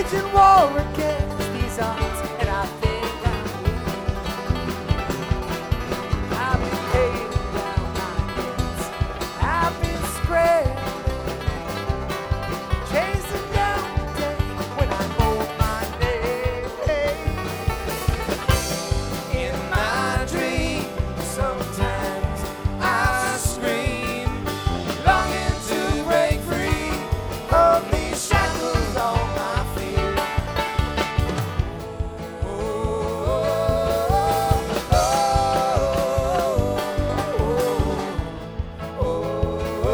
waging war against these odds, and I think I've been paving down my heads, I've been scrambling, chasing down the day when I mold my name. In my dream, sometimes I scream, longing to break free of these shackles on my feet. Oh, oh, oh, oh,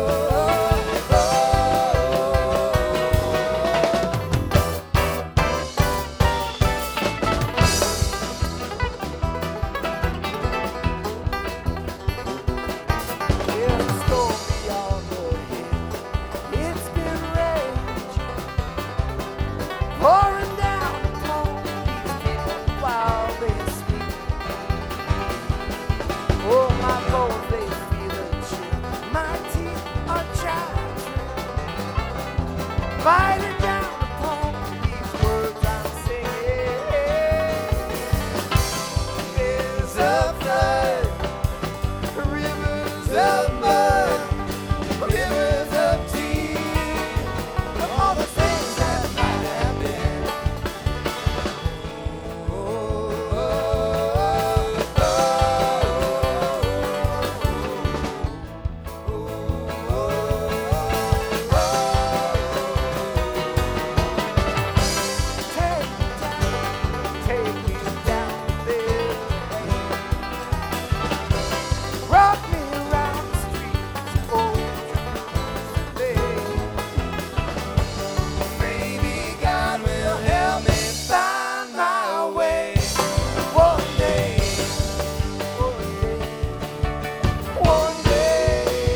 yeah, the story on the hill, it's been raging, pouring down upon these people while they sleep. Oh, my bones, they feel the chill, my teeth are chattering, fighting down upon these words I'm singing. There's a flood, rivers of mud, rivers of tears, of all the things that might have been. Oh, oh, oh, take me down there. Rock me around the streets of old Jerusalem. Maybe God will help me find my way. One day, one day, one day.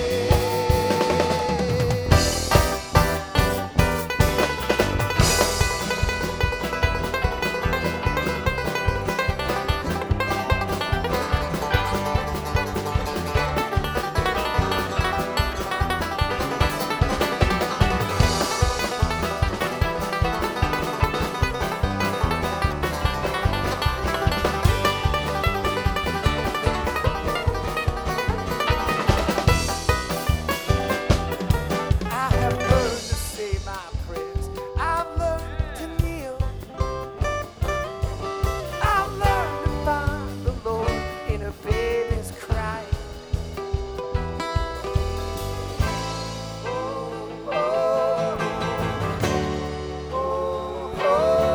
I have learned to say my prayers. I've learned to kneel. I've learned to find the Lord in a baby's cry. Oh, oh, oh, oh,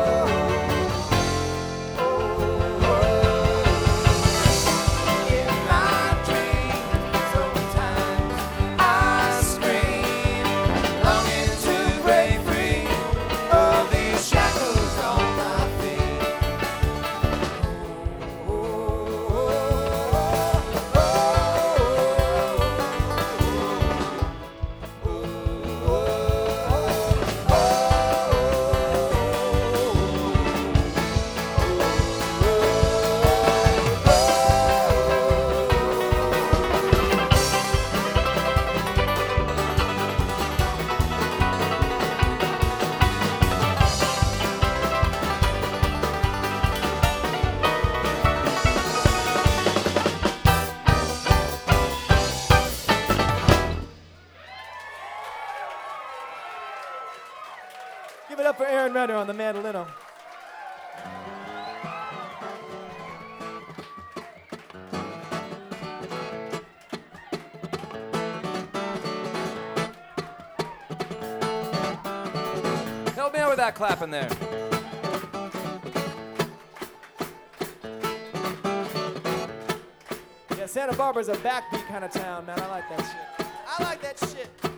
in my dream, sometimes I scream, longing to break free of these shackles on my feet. Oh, Give it up for Aaron Renner on the mandolino. Help me out with that clapping there. Yeah, Santa Barbara's a backbeat kind of town, man. I like that shit. I like that shit.